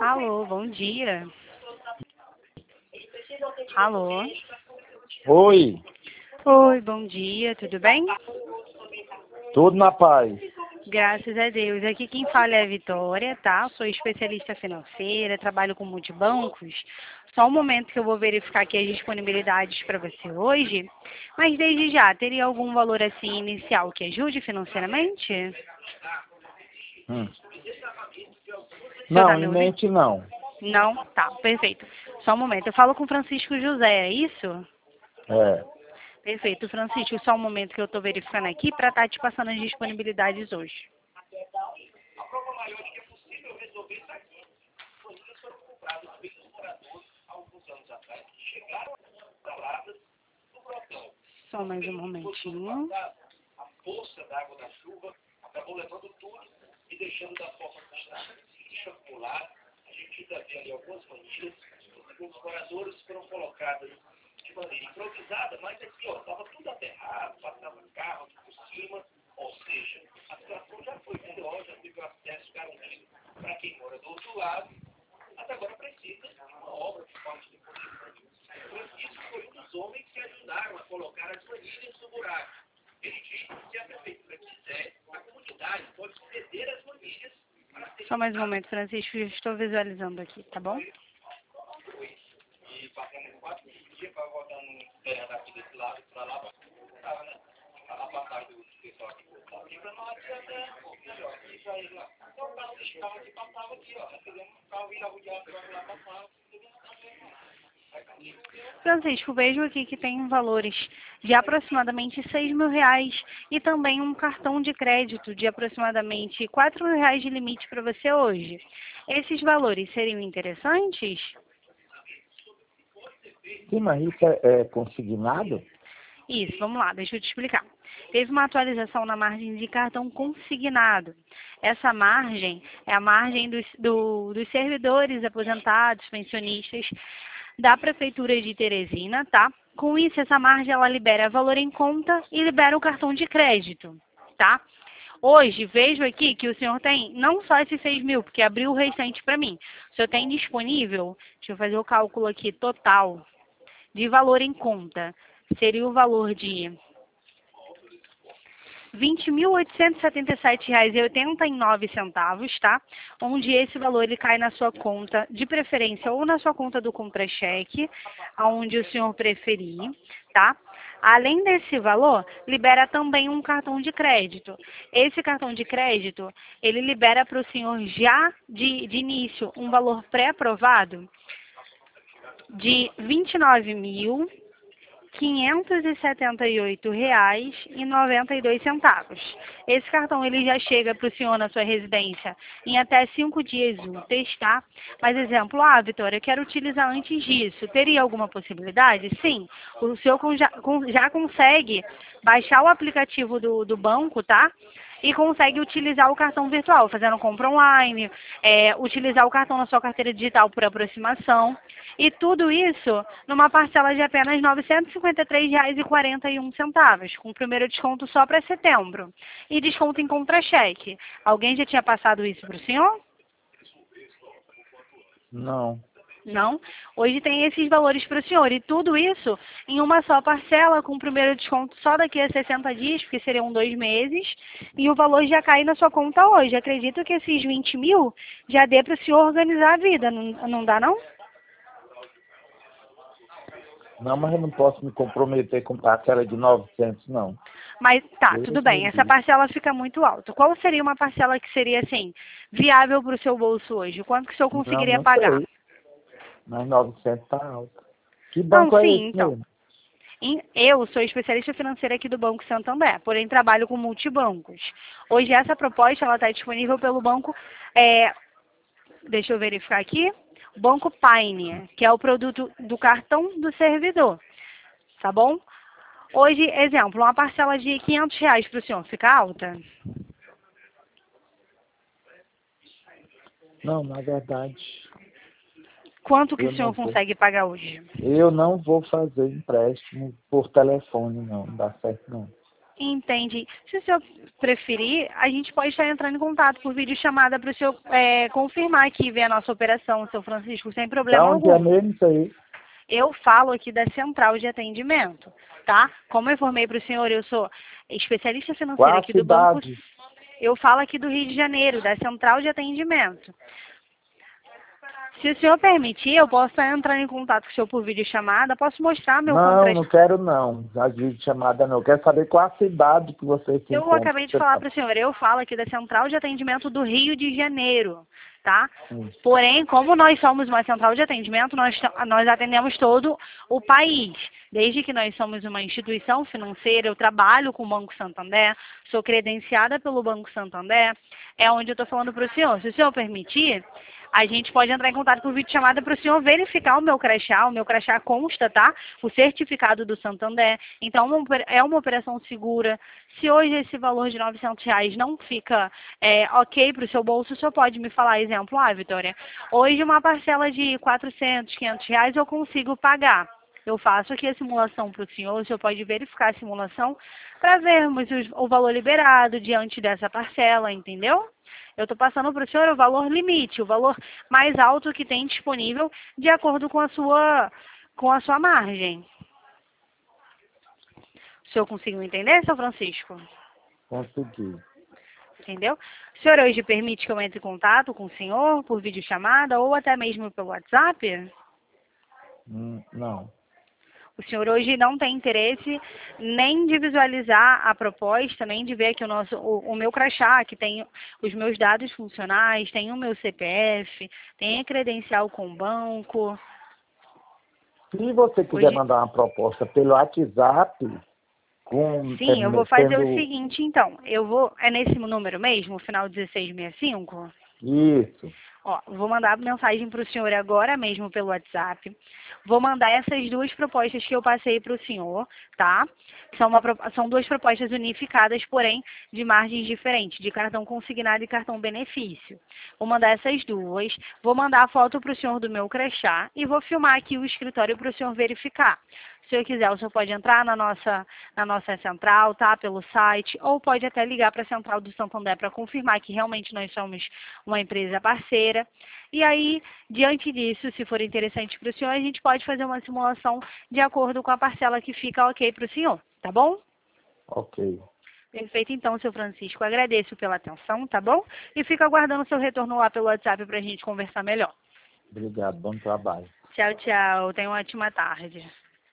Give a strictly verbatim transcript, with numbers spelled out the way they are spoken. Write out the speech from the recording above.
Alô, bom dia. Alô. Oi, Oi, bom dia, tudo bem? tudo na paz. Graças a Deus. Aqui quem fala é a Vitória, tá? Sou especialista financeira, trabalho com multibancos. Só um momento que eu vou verificar aqui as disponibilidades para você hoje. Mas desde já, teria algum valor assim inicial que ajude financeiramente? Hum. O senhor tá Não, me em ouvindo? mente não. Não? Tá, perfeito. Só um momento. Eu falo com Francisco José, é isso? É. Perfeito, Francisco. Só um momento que eu estou verificando aqui para estar te passando as disponibilidades hoje. Só mais um momentinho. A força da água da chuva acabou levando tudo e deixando da forma que está. Esse lixo acumulado, a gente ainda vê ali algumas manilhas, os moradores foram colocados de maneira improvisada, mas aqui, ó, estava tudo aterrado, passava carro aqui por cima, ou seja, a situação já foi pior, já teve o acesso garantido para quem mora do outro lado, até agora precisa de uma obra por parte do Poder Público. Francisco foi um dos homens que ajudaram a colocar as manilhas no buraco. Ele disse que se a prefeitura quiser, a comunidade pode ceder as manilhas para ser... Só mais um momento, Francisco. Eu estou visualizando aqui, tá bom? E passando quatro dias para voltar no terra daqui desse lado para lá, para né? A passagem do pessoal aqui por lá. E para nós até um pouco melhor. E para ele lá. Então o carro desse carro aqui passava aqui, ó. Nós fizemos um carro vir arrodeado para lá passar. Francisco, vejo aqui que tem valores de aproximadamente seis mil reais e também um cartão de crédito de aproximadamente quatro mil reais de limite para você hoje. Esses valores seriam interessantes? Sim, mas isso é, é consignado? Isso, vamos lá, deixa eu te explicar. Teve uma atualização na margem de cartão consignado. Essa margem é a margem dos, do, dos servidores aposentados, pensionistas da Prefeitura de Teresina, tá? Com isso, essa margem ela libera valor em conta e libera o cartão de crédito, tá? Hoje, vejo aqui que o senhor tem não só esses seis mil, porque abriu o restante para mim. O senhor tem disponível, deixa eu fazer o cálculo aqui, total de valor em conta. Seria o valor de vinte mil oitocentos e setenta e sete reais e oitenta e nove centavos, tá? Onde esse valor ele cai na sua conta, de preferência, ou na sua conta do contra-cheque, aonde o senhor preferir, tá? Além desse valor, libera também um cartão de crédito. Esse cartão de crédito, ele libera para o senhor já de, de início um valor pré-aprovado de vinte e nove mil quinhentos e setenta e oito reais e noventa e dois centavos. Esse cartão ele já chega para o senhor na sua residência em até cinco dias úteis, tá? Mas exemplo, ah, Vitória, eu quero utilizar antes disso. Teria alguma possibilidade? Sim. O senhor com- já, com- já consegue baixar o aplicativo do, do banco, tá? E consegue utilizar o cartão virtual, fazendo compra online, é, utilizar o cartão na sua carteira digital por aproximação. E tudo isso numa parcela de apenas novecentos e cinquenta e três reais e quarenta e um centavos, com o primeiro desconto só para setembro. E desconto em contra-cheque. Alguém já tinha passado isso para o senhor? Não. Não. Hoje tem esses valores para o senhor. E tudo isso em uma só parcela, com o primeiro desconto só daqui a sessenta dias, porque seriam dois meses. E o valor já cai na sua conta hoje. Acredito que esses vinte mil já dê para o senhor organizar a vida. Não, não dá, não? Não, mas eu não posso me comprometer com parcela de novecentos, não. Mas tá, Deus tudo me bem. Essa livre. parcela fica muito alta. Qual seria uma parcela que seria, assim, viável para o seu bolso hoje? Quanto que o senhor Não, conseguiria não pagar? sei. Mas novecentos tá alto. Que Não, banco é sim, esse então. mesmo? Em- Eu sou especialista financeira aqui do Banco Santander, porém trabalho com multibancos. Hoje essa proposta ela está disponível pelo banco, é, deixa eu verificar aqui, Banco Pioneer, que é o produto do cartão do servidor, tá bom? Hoje, exemplo, uma parcela de quinhentos reais para o senhor, fica alta? Não, na verdade, Quanto que eu o senhor não vou. consegue pagar hoje? Eu não vou fazer empréstimo por telefone, não. Não dá certo, não. Entendi. Se o senhor preferir, a gente pode estar entrando em contato por videochamada para o senhor é, confirmar aqui, ver a nossa operação, seu Francisco, sem problema Então, que é algum. mesmo isso aí? Eu falo aqui da central de atendimento, tá? Como eu informei para o senhor, eu sou especialista Qual financeira a aqui do banco. cidade? Eu falo aqui do Rio de Janeiro, da central de atendimento. Se o senhor permitir, eu posso estar entrando em contato com o senhor por videochamada, posso mostrar meu Não, compra. não quero não. A vídeo chamada não. Eu quero saber qual a cidade que você se Eu encontra. acabei de falar para o senhor, eu falo aqui da central de atendimento do Rio de Janeiro, tá? Hum. Porém, como nós somos uma central de atendimento, nós, nós atendemos todo o país. Desde que nós somos uma instituição financeira, eu trabalho com o Banco Santander, sou credenciada pelo Banco Santander, é onde eu estou falando para o senhor. Se o senhor permitir, a gente pode entrar em contato por videochamada para o senhor verificar o meu crachá. O meu crachá consta, tá? O certificado do Santander. Então, é uma operação segura. Se hoje esse valor de novecentos reais não fica é, ok para o seu bolso, o senhor pode me falar, exemplo, ah, Vitória, hoje uma parcela de quatrocentos, quinhentos reais eu consigo pagar. Eu faço aqui a simulação para o senhor, o senhor pode verificar a simulação para vermos o, o valor liberado diante dessa parcela, entendeu? Eu estou passando para o senhor o valor limite, o valor mais alto que tem disponível de acordo com a sua, com a sua margem. O senhor conseguiu entender, seu Francisco? Consegui. Entendeu? O senhor hoje permite que eu entre em contato com o senhor por videochamada ou até mesmo pelo WhatsApp? Hum, não. O senhor hoje não tem interesse nem de visualizar a proposta, nem de ver aqui o, nosso, o, o meu crachá, que tem os meus dados funcionais, tem o meu C P F, tem a credencial com o banco. Se você quiser Hoje, mandar uma proposta pelo WhatsApp, com, sim, eu vou fazer tendo... o seguinte, então. Eu vou, é nesse número mesmo, final dezesseis sessenta e cinco? Isso. Ó, vou mandar mensagem para o senhor agora mesmo pelo WhatsApp. Vou mandar essas duas propostas que eu passei para o senhor, tá? São, uma, são duas propostas unificadas, porém de margens diferentes, de cartão consignado e cartão benefício. Vou mandar essas duas. Vou mandar a foto para o senhor do meu crachá e vou filmar aqui o escritório para o senhor verificar. Se o senhor quiser, o senhor pode entrar na nossa, na nossa central, tá? Pelo site, ou pode até ligar para a central do Santander para confirmar que realmente nós somos uma empresa parceira. E aí, diante disso, se for interessante para o senhor, a gente pode fazer uma simulação de acordo com a parcela que fica ok para o senhor, tá bom? Ok. Perfeito, então, seu Francisco. Agradeço pela atenção, tá bom? E fico aguardando o seu retorno lá pelo WhatsApp para a gente conversar melhor. Obrigado. Bom trabalho. Tchau, tchau. Tenha uma ótima tarde.